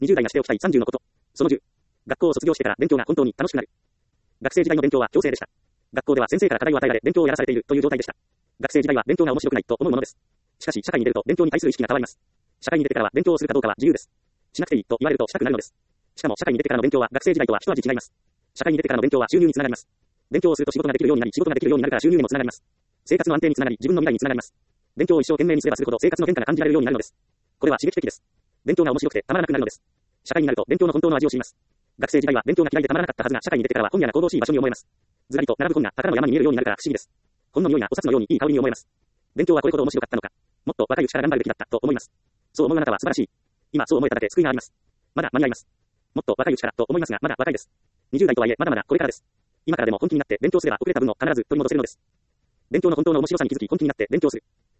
20代がしておきたい30のこと。その10。学校を卒業してから勉強が本当に楽しくなる。学生時代の勉強は強制でした。学校では先生から課題を与えられ勉強をやらされているという状態でした。学生時代は勉強が面白くないと思うものです。しかし社会に出ると勉強に対する意識が変わります。社会に出てからは勉強をするかどうかは自由です。しなくていいと言われるとしたくなるのです。しかも社会に出てからの勉強は学生時代とは一味違います。社会に出てからの勉強は収入につながります。勉強をすると仕事ができるようになり、仕事ができるようになるから収入にもつながります。生活の安定につながり、自分の未来につながります。勉強を一生懸命にすればするほど生活の変化が感じられるようになるのです。これは刺激的です。勉強が面白くてたまらなくなるのです。社会になると勉強の本当の味を知ります。学生時代は勉強が嫌いでたまらなかったはずが社会に出てからは本屋が神々しい場所に思えます。ずらりと並ぶ本が宝の山に見えるようになるから不思議です。本の匂いがお札のようにいい香りに思えます。勉強はこれほど面白かったのか。もっと若いうちから頑張るべきだったと思います。そう思うあなたは素晴らしい。今そう思えただけ救いがあります。まだ間に合います。もっと若いうちからと思いますがまだ若いです。20代とはいえまだまだこれからです。今からでも本気になって勉強すれば遅れた分を必ず取り戻せるのです。勉強の本当の面白さに気づき本気になって勉強する。